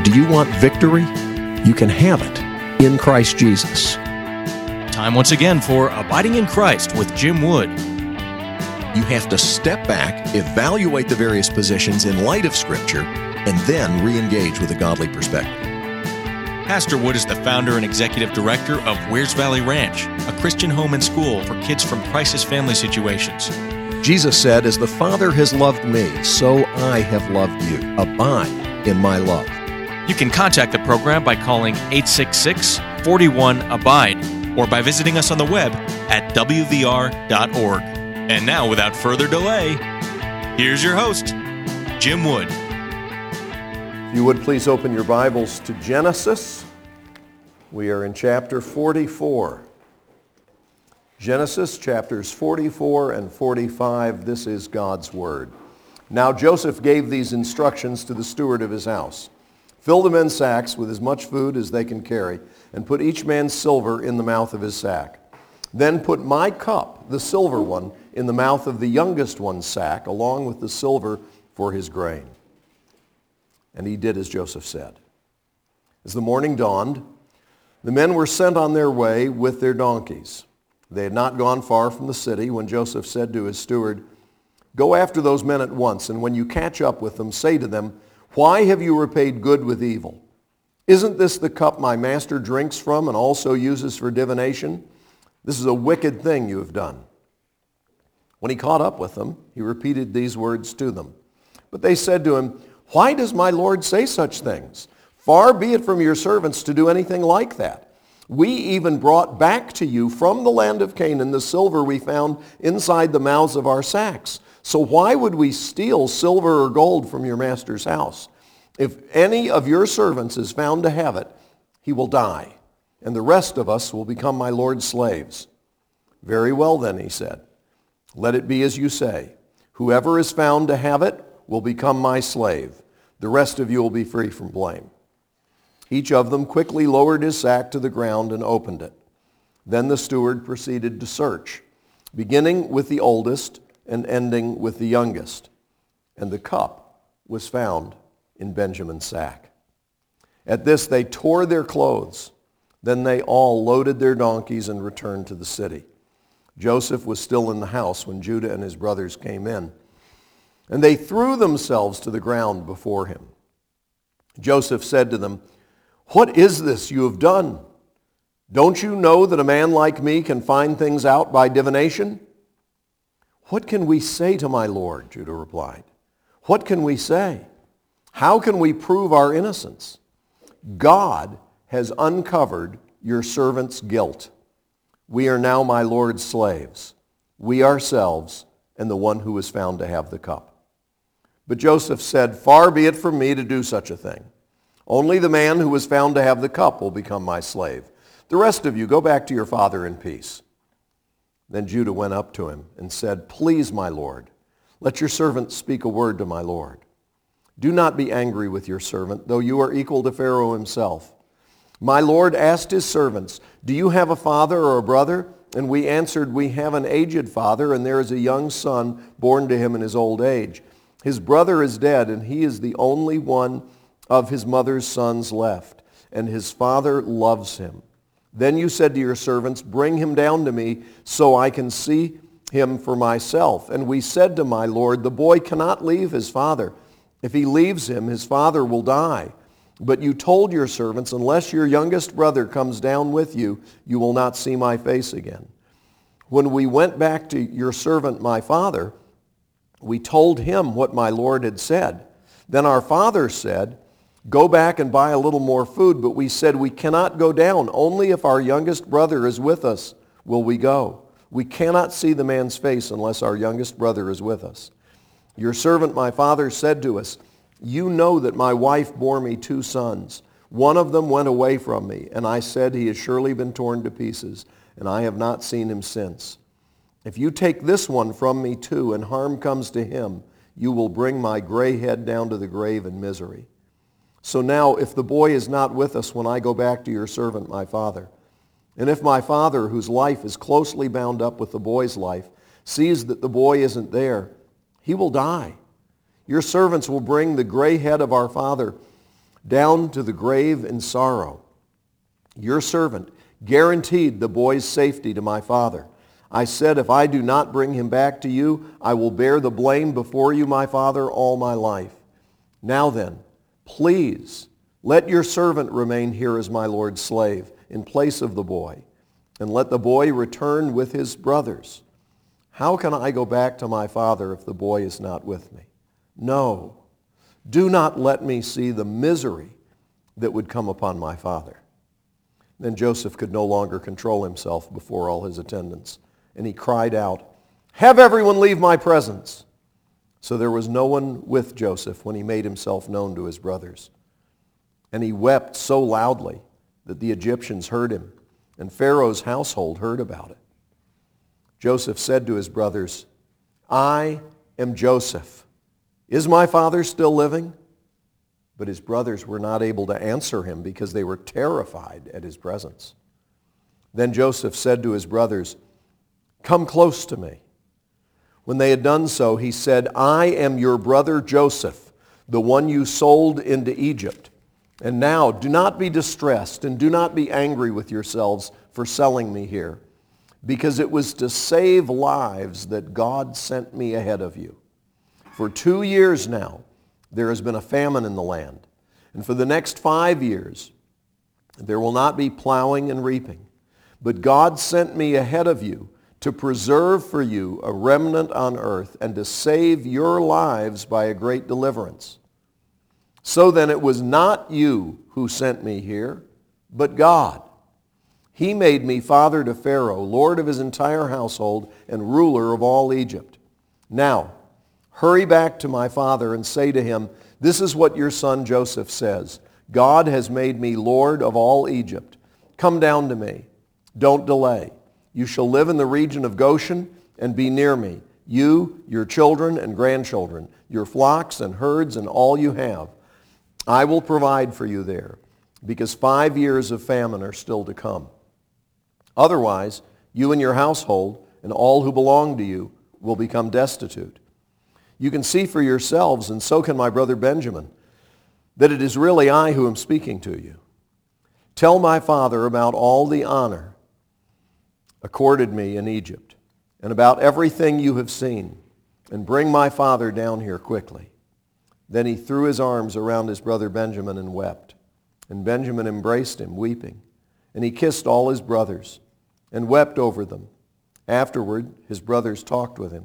Do you want victory? You can have it in Christ Jesus. Time once again for Abiding in Christ with Jim Wood. You have to step back, evaluate the various positions in light of Scripture, and then re-engage with a godly perspective. Pastor Wood is the founder and executive director of Wears Valley Ranch, a Christian home and school for kids from crisis family situations. Jesus said, "As the Father has loved me, so I have loved you. Abide in my love." You can contact the program by calling 866-41-ABIDE or by visiting us on the web at wvr.org. And now, without further delay, here's your host, Jim Wood. If you would please open your Bibles to Genesis. We are in chapter 44. Genesis chapters 44 and 45, this is God's Word. Now Joseph gave these instructions to the steward of his house. Fill the men's sacks with as much food as they can carry, and put each man's silver in the mouth of his sack. Then put my cup, the silver one, in the mouth of the youngest one's sack, along with the silver for his grain. And he did as Joseph said. As the morning dawned, the men were sent on their way with their donkeys. They had not gone far from the city when Joseph said to his steward, "Go after those men at once, and when you catch up with them, say to them, 'Why have you repaid good with evil? Isn't this the cup my master drinks from and also uses for divination? This is a wicked thing you have done.'" When he caught up with them, he repeated these words to them. But they said to him, "Why does my Lord say such things? Far be it from your servants to do anything like that. We even brought back to you from the land of Canaan the silver we found inside the mouths of our sacks. So why would we steal silver or gold from your master's house? If any of your servants is found to have it, he will die, and the rest of us will become my Lord's slaves." "Very well then," he said. "Let it be as you say. Whoever is found to have it will become my slave. The rest of you will be free from blame." Each of them quickly lowered his sack to the ground and opened it. Then the steward proceeded to search, beginning with the oldest and ending with the youngest. And the cup was found in Benjamin's sack. At this they tore their clothes. Then they all loaded their donkeys and returned to the city. Joseph was still in the house when Judah and his brothers came in, and they threw themselves to the ground before him. Joseph said to them, "What is this you have done? Don't you know that a man like me can find things out by divination?" "What can we say to my Lord?" Judah replied. "What can we say? How can we prove our innocence? God has uncovered your servant's guilt. We are now my Lord's slaves, we ourselves and the one who was found to have the cup." But Joseph said, "Far be it from me to do such a thing. Only the man who was found to have the cup will become my slave. The rest of you go back to your father in peace." Then Judah went up to him and said, "Please, my lord, let your servant speak a word to my lord. Do not be angry with your servant, though you are equal to Pharaoh himself. My lord asked his servants, 'Do you have a father or a brother?' And we answered, 'We have an aged father, and there is a young son born to him in his old age. His brother is dead, and he is the only one of his mother's sons left, and his father loves him. Then you said to your servants, "Bring him down to me so I can see him for myself." And we said to my lord, "The boy cannot leave his father. If he leaves him, his father will die." But you told your servants, "Unless your youngest brother comes down with you, you will not see my face again." When we went back to your servant my father, we told him what my lord had said. Then our father said, "Go back and buy a little more food." But we said, "We cannot go down. Only if our youngest brother is with us will we go. We cannot see the man's face unless our youngest brother is with us." Your servant my father said to us, "You know that my wife bore me 2 sons. One of them went away from me, and I said, 'He has surely been torn to pieces,' and I have not seen him since. If you take this one from me too, and harm comes to him, you will bring my gray head down to the grave in misery. So now, if the boy is not with us when I go back to your servant my father, and if my father, whose life is closely bound up with the boy's life, sees that the boy isn't there, he will die. Your servants will bring the gray head of our father down to the grave in sorrow. Your servant guaranteed the boy's safety to my father. I said, if I do not bring him back to you, I will bear the blame before you, my father, all my life. Now then, please let your servant remain here as my Lord's slave in place of the boy, and let the boy return with his brothers. How can I go back to my father if the boy is not with me? No, do not let me see the misery that would come upon my father. Then Joseph could no longer control himself before all his attendants, and he cried out, have everyone leave my presence. So there was no one with Joseph when he made himself known to his brothers. And he wept so loudly that the Egyptians heard him, and Pharaoh's household heard about it. Joseph said to his brothers, I am Joseph. Is my father still living? But his brothers were not able to answer him because they were terrified at his presence. Then Joseph said to his brothers, come close to me. When they had done so, he said, I am your brother Joseph, the one you sold into Egypt. And now do not be distressed and do not be angry with yourselves for selling me here, because it was to save lives that God sent me ahead of you. For 2 years now, there has been a famine in the land, and for the next 5 years, there will not be plowing and reaping. But God sent me ahead of you to preserve for you a remnant on earth and to save your lives by a great deliverance. So then it was not you who sent me here, but God. He made me father to Pharaoh, lord of his entire household and ruler of all Egypt. Now, hurry back to my father and say to him, this is what your son Joseph says. God has made me lord of all Egypt. Come down to me. Don't delay. You shall live in the region of Goshen and be near me, you, your children and grandchildren, your flocks and herds and all you have. I will provide for you there, because 5 years of famine are still to come. Otherwise, you and your household and all who belong to you will become destitute. You can see for yourselves, and so can my brother Benjamin, that it is really I who am speaking to you. Tell my father about all the honor accorded me in Egypt, and about everything you have seen, and bring my father down here quickly. Then he threw his arms around his brother Benjamin and wept. And Benjamin embraced him, weeping. And he kissed all his brothers and wept over them. Afterward, his brothers talked with him.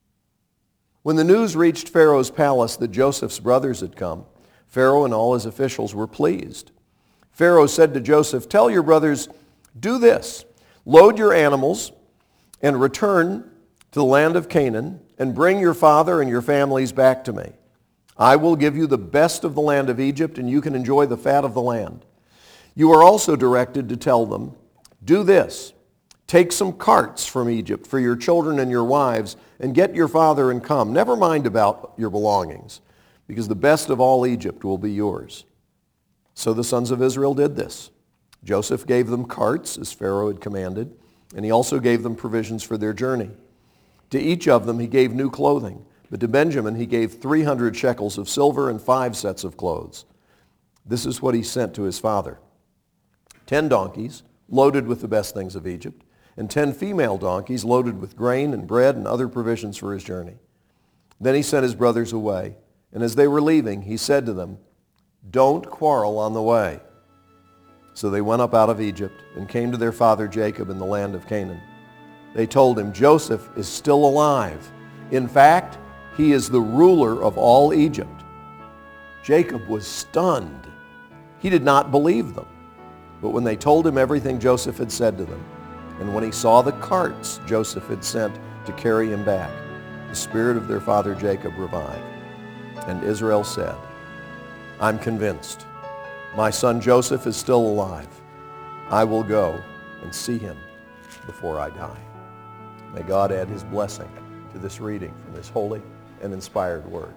When the news reached Pharaoh's palace that Joseph's brothers had come, Pharaoh and all his officials were pleased. Pharaoh said to Joseph, tell your brothers, do this. Load your animals and return to the land of Canaan and bring your father and your families back to me. I will give you the best of the land of Egypt, and you can enjoy the fat of the land. You are also directed to tell them, do this. Take some carts from Egypt for your children and your wives, and get your father and come. Never mind about your belongings, because the best of all Egypt will be yours. So the sons of Israel did this. Joseph gave them carts, as Pharaoh had commanded, and he also gave them provisions for their journey. To each of them he gave new clothing, but to Benjamin he gave 300 shekels of silver and 5 sets of clothes. This is what he sent to his father: 10 donkeys loaded with the best things of Egypt, and 10 female donkeys loaded with grain and bread and other provisions for his journey. Then he sent his brothers away, and as they were leaving, he said to them, don't quarrel on the way. So they went up out of Egypt and came to their father Jacob in the land of Canaan. They told him, Joseph is still alive. In fact, he is the ruler of all Egypt. Jacob was stunned. He did not believe them. But when they told him everything Joseph had said to them, and when he saw the carts Joseph had sent to carry him back, the spirit of their father Jacob revived. And Israel said, I'm convinced. My son Joseph is still alive. I will go and see him before I die. May God add his blessing to this reading from his holy and inspired word.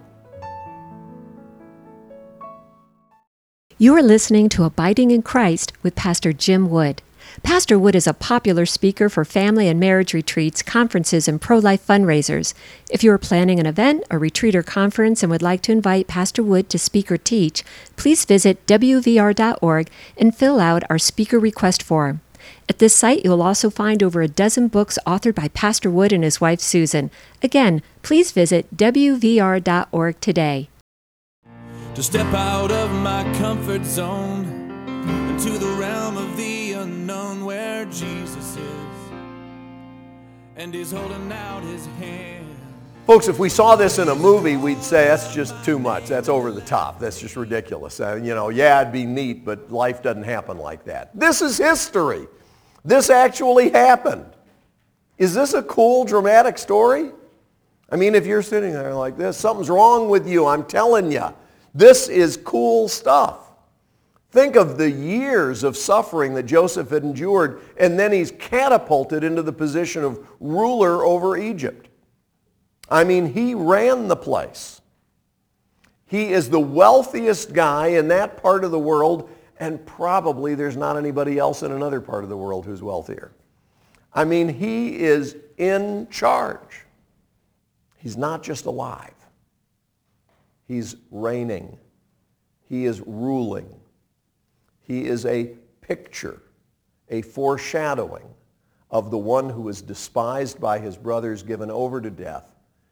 You are listening to Abiding in Christ with Pastor Jim Wood. Pastor Wood is a popular speaker for family and marriage retreats, conferences, and pro-life fundraisers. If you are planning an event, a retreat, or conference and would like to invite Pastor Wood to speak or teach, please visit wvr.org and fill out our speaker request form. At this site, you'll also find over a dozen books authored by Pastor Wood and his wife, Susan. Again, please visit wvr.org today. To step out of my comfort zone into the realm of the unknown where Jesus is and he's holding out his hand. Folks, if we saw this in a movie, we'd say that's just too much. That's over the top. That's just ridiculous. Yeah, it'd be neat, but life doesn't happen like that. This is history. This actually happened. Is this a cool, dramatic story? I mean, if you're sitting there like this, something's wrong with you, I'm telling you. This is cool stuff. Think of the years of suffering that Joseph had endured, and then he's catapulted into the position of ruler over Egypt. I mean, he ran the place. He is the wealthiest guy in that part of the world, and probably there's not anybody else in another part of the world who's wealthier. I mean, he is in charge. He's not just alive. He's reigning. He is ruling. He is a picture, a foreshadowing of the one who was despised by his brothers, given over to death,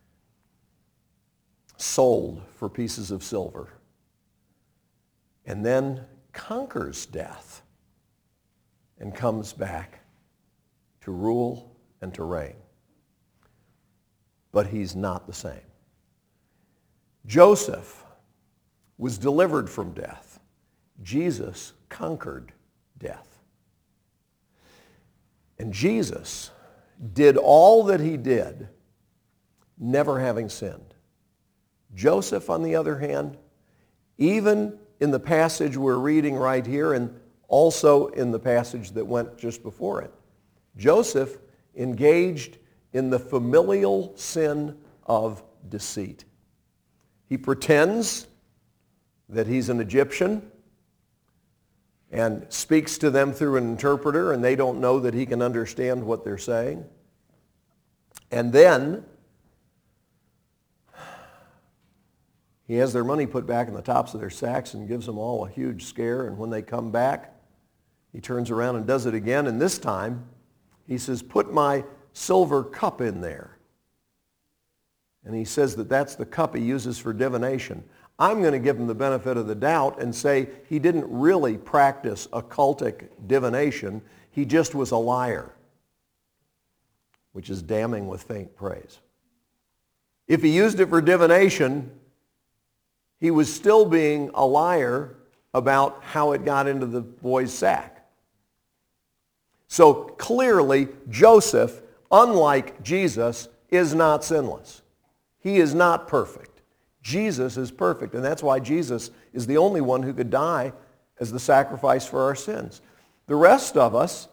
sold for pieces of silver, and then conquers death and comes back to rule and to reign. But he's not the same. Joseph was delivered from death. Jesus conquered death. And Jesus did all that he did, never having sinned. Joseph, on the other hand, even in the passage we're reading right here and also in the passage that went just before it, Joseph engaged in the familial sin of deceit. He pretends that he's an Egyptian and speaks to them through an interpreter, and they don't know that he can understand what they're saying. And then he has their money put back in the tops of their sacks and gives them all a huge scare. And when they come back, he turns around and does it again. And this time, he says, "Put my silver cup in there." And he says that that's the cup he uses for divination. I'm going to give him the benefit of the doubt and say he didn't really practice occultic divination. He just was a liar, which is damning with faint praise. If he used it for divination, he was still being a liar about how it got into the boy's sack. So clearly, Joseph, unlike Jesus, is not sinless. He is not perfect. Jesus is perfect, and that's why Jesus is the only one who could die as the sacrifice for our sins. The rest of us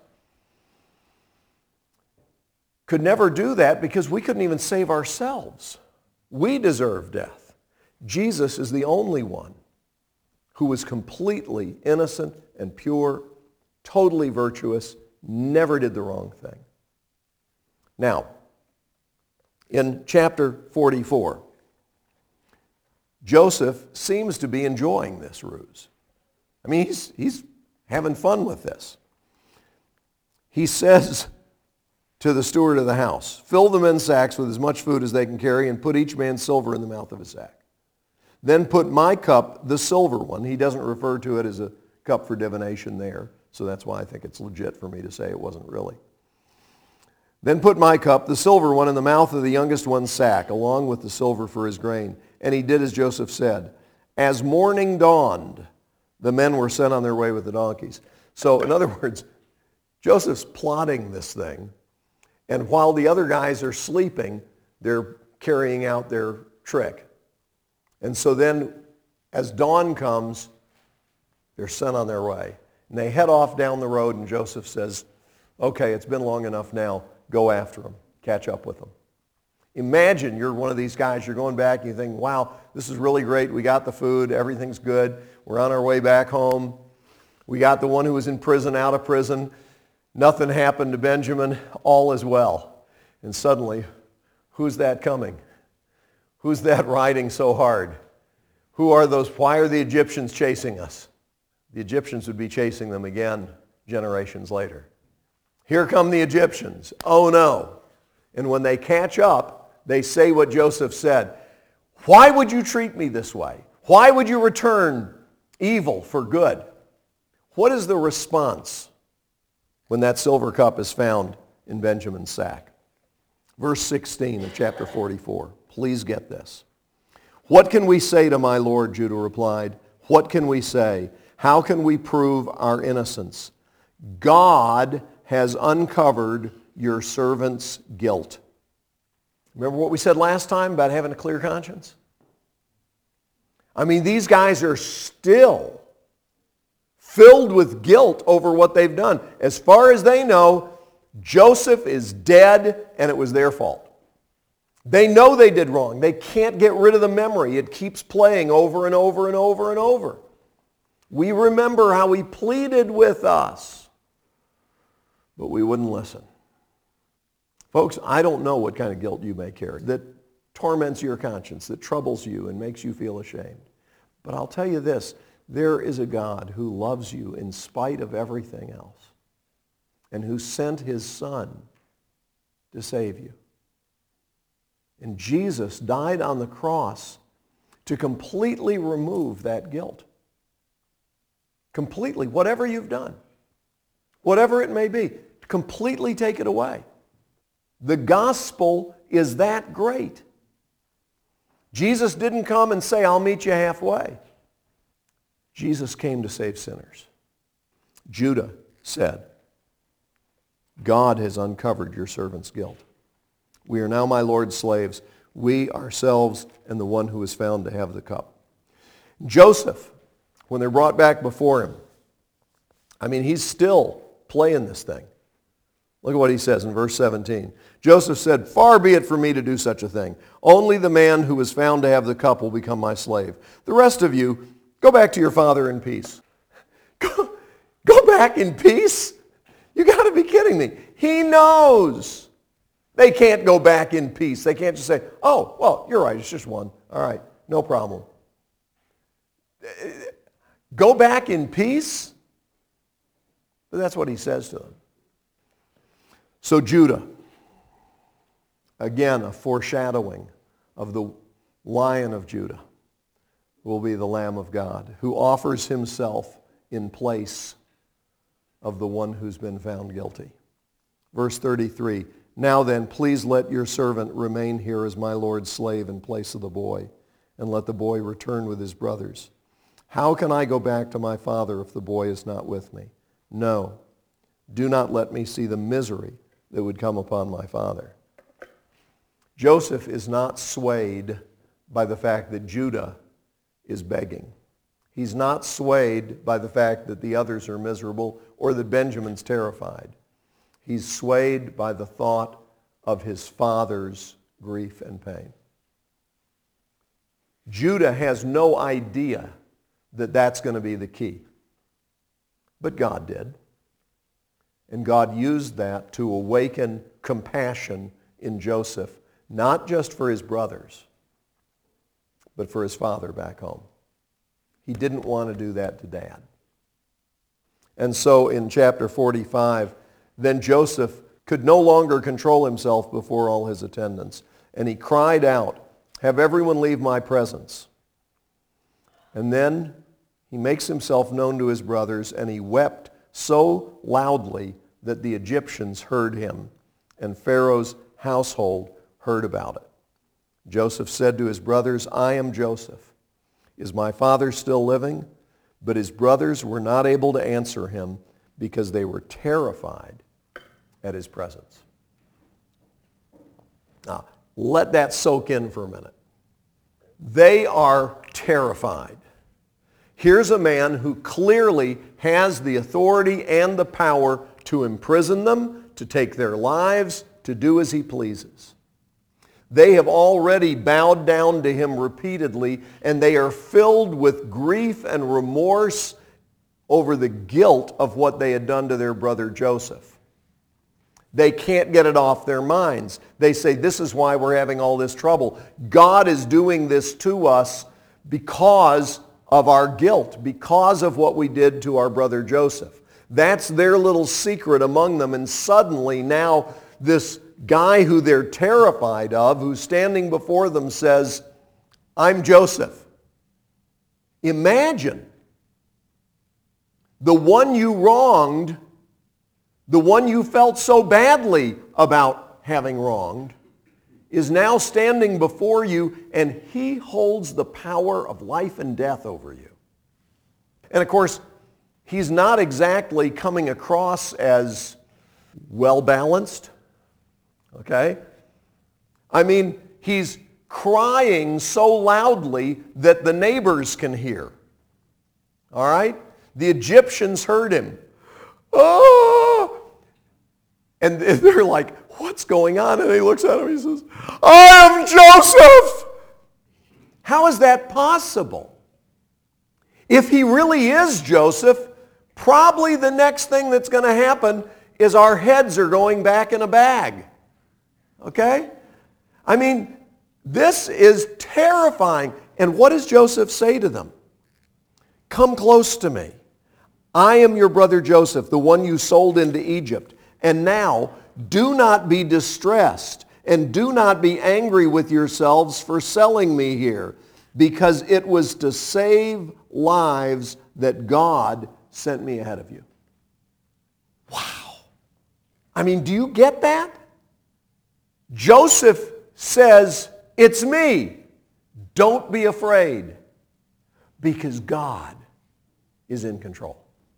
could never do that because we couldn't even save ourselves. We deserve death. Jesus is the only one who was completely innocent and pure, totally virtuous, never did the wrong thing. Now, in chapter 44, Joseph seems to be enjoying this ruse. I mean, he's having fun with this. He says to the steward of the house, "Fill the men's sacks with as much food as they can carry and put each man's silver in the mouth of his sack. Then put my cup," the silver one. He doesn't refer to it as a cup for divination there, so that's why I think it's legit for me to say it wasn't really. "Then put my cup, the silver one, in the mouth of the youngest one's sack, along with the silver for his grain." And he did as Joseph said. As morning dawned, the men were sent on their way with the donkeys. So in other words, Joseph's plotting this thing, and while the other guys are sleeping, they're carrying out their trick. And so then, as dawn comes, they're sent on their way. And they head off down the road, and Joseph says, "Okay, it's been long enough now. Go after them. Catch up with them." Imagine you're one of these guys, you're going back and you think, wow, this is really great. We got the food. Everything's good. We're on our way back home. We got the one who was in prison out of prison. Nothing happened to Benjamin. All is well. And suddenly, who's that coming? Who's that riding so hard? Who are those? Why are the Egyptians chasing us? The Egyptians would be chasing them again generations later. Here come the Egyptians. Oh no. And when they catch up, they say what Joseph said. Why would you treat me this way? Why would you return evil for good? What is the response when that silver cup is found in Benjamin's sack? Verse 16 of chapter 44. Please get this. What can we say to my Lord? Judah replied. What can we say? How can we prove our innocence? God has uncovered your servant's guilt. Remember what we said last time about having a clear conscience? I mean, these guys are still filled with guilt over what they've done. As far as they know, Joseph is dead and it was their fault. They know they did wrong. They can't get rid of the memory. It keeps playing over and over and over and over. We remember how he pleaded with us, but we wouldn't listen. Folks, I don't know what kind of guilt you may carry that torments your conscience, that troubles you and makes you feel ashamed. But I'll tell you this, there is a God who loves you in spite of everything else and who sent his Son to save you. And Jesus died on the cross to completely remove that guilt. Completely, whatever you've done, whatever it may be, completely take it away. The gospel is that great. Jesus didn't come and say, I'll meet you halfway. Jesus came to save sinners. Judah said, God has uncovered your servant's guilt. We are now my Lord's slaves, we ourselves and the one who is found to have the cup. Joseph, when they're brought back before him, I mean, he's still playing this thing. Look at what he says in verse 17. Joseph said, far be it from me to do such a thing. Only the man who is found to have the cup will become my slave. The rest of you, go back to your father in peace. Go back in peace? You got to be kidding me. He knows they can't go back in peace. They can't just say, oh, well, you're right, it's just one. All right, no problem. Go back in peace? But that's what he says to them. So Judah, again, a foreshadowing of the Lion of Judah, will be the Lamb of God, who offers himself in place of the one who's been found guilty. Verse 33, now then, please let your servant remain here as my Lord's slave in place of the boy, and let the boy return with his brothers. How can I go back to my father if the boy is not with me? No, do not let me see the misery that would come upon my father. Joseph is not swayed by the fact that Judah is begging. He's not swayed by the fact that the others are miserable or that Benjamin's terrified. He's swayed by the thought of his father's grief and pain. Judah has no idea that that's going to be the key. But God did. And God used that to awaken compassion in Joseph, not just for his brothers, but for his father back home. He didn't want to do that to Dad. And so in chapter 45, then Joseph could no longer control himself before all his attendants. And he cried out, have everyone leave my presence. And then he makes himself known to his brothers, and he wept so loudly that the Egyptians heard him, and Pharaoh's household heard about it. Joseph said to his brothers, I am Joseph. Is my father still living? But his brothers were not able to answer him because they were terrified at his presence. Now, let that soak in for a minute. They are terrified. Here's a man who clearly has the authority and the power to imprison them, to take their lives, to do as he pleases. They have already bowed down to him repeatedly, and they are filled with grief and remorse over the guilt of what they had done to their brother Joseph. They can't get it off their minds. They say, this is why we're having all this trouble. God is doing this to us because of our guilt, because of what we did to our brother Joseph. That's their little secret among them. And suddenly now this guy who they're terrified of, who's standing before them, says, I'm Joseph. Imagine the one you wronged, the one you felt so badly about having wronged, is now standing before you, and he holds the power of life and death over you. And of course, he's not exactly coming across as well-balanced, okay? I mean, he's crying so loudly that the neighbors can hear, all right? The Egyptians heard him. Oh! And they're like, what's going on? And he looks at him and he says, I am Joseph! How is that possible? If he really is Joseph, probably the next thing that's going to happen is our heads are going back in a bag. Okay? I mean, this is terrifying. And what does Joseph say to them? Come close to me. I am your brother Joseph, the one you sold into Egypt. And now, do not be distressed and do not be angry with yourselves for selling me here, because it was to save lives that God sent me ahead of you. Wow. I mean, do you get that? Joseph says, it's me. Don't be afraid, because God is in control.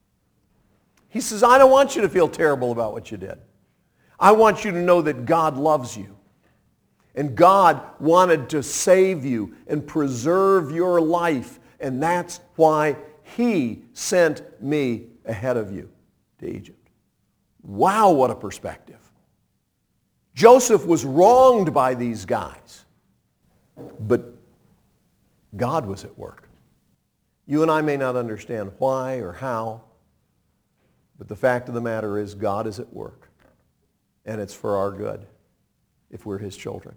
He says, I don't want you to feel terrible about what you did. I want you to know that God loves you. And God wanted to save you and preserve your life. And that's why he sent me ahead of you to Egypt. Wow, what a perspective. Joseph was wronged by these guys. But God was at work. You and I may not understand why or how, but the fact of the matter is God is at work. And it's for our good if we're his children.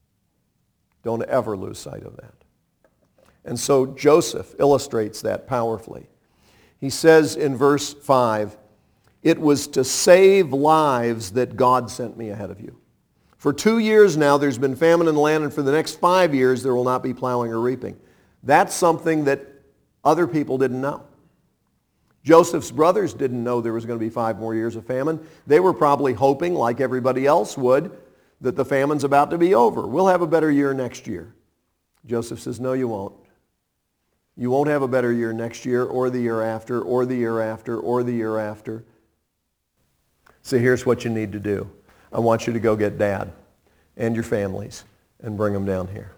Don't ever lose sight of that. And so Joseph illustrates that powerfully. He says in verse 5, it was to save lives that God sent me ahead of you. For 2 years now there's been famine in the land, and for the next 5 years there will not be plowing or reaping. That's something that other people didn't know. Joseph's brothers didn't know there was going to be 5 more years of famine. They were probably hoping, like everybody else would, that the famine's about to be over. We'll have a better year next year. Joseph says, no, you won't. You won't have a better year next year or the year after or the year after or the year after. So here's what you need to do. I want you to go get Dad and your families and bring them down here.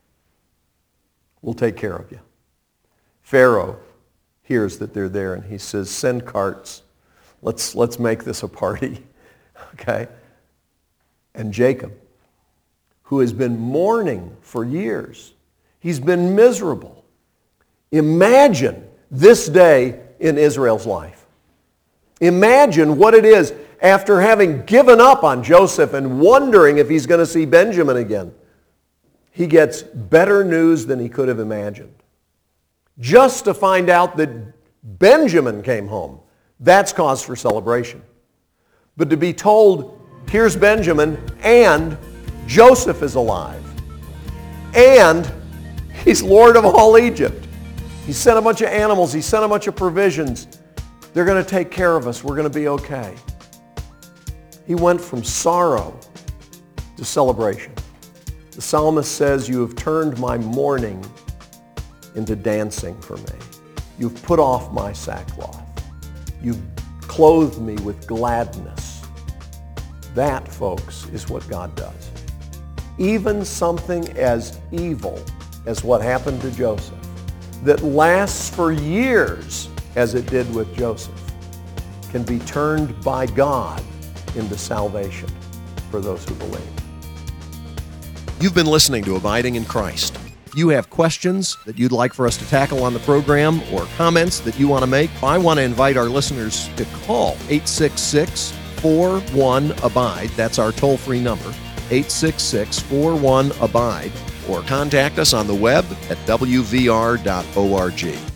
We'll take care of you. Pharaoh hears that they're there, and he says, send carts. Let's make this a party. Okay? And Jacob, who has been mourning for years, he's been miserable. Imagine this day in Israel's life. Imagine what it is after having given up on Joseph and wondering if he's going to see Benjamin again. He gets better news than he could have imagined. Just to find out that Benjamin came home, that's cause for celebration. But to be told, here's Benjamin, and Joseph is alive, and he's Lord of all Egypt. He sent a bunch of animals. He sent a bunch of provisions. They're going to take care of us. We're going to be okay. He went from sorrow to celebration. The psalmist says, you have turned my mourning into dancing for me. You've put off my sackcloth. You've clothed me with gladness. That, folks, is what God does. Even something as evil as what happened to Joseph, that lasts for years, as it did with Joseph, can be turned by God into salvation for those who believe. You've been listening to Abiding in Christ. If you have questions that you'd like for us to tackle on the program or comments that you want to make, I want to invite our listeners to call 866 866-41-ABIDE. That's our toll-free number, 866-41-ABIDE. Or contact us on the web at wvr.org.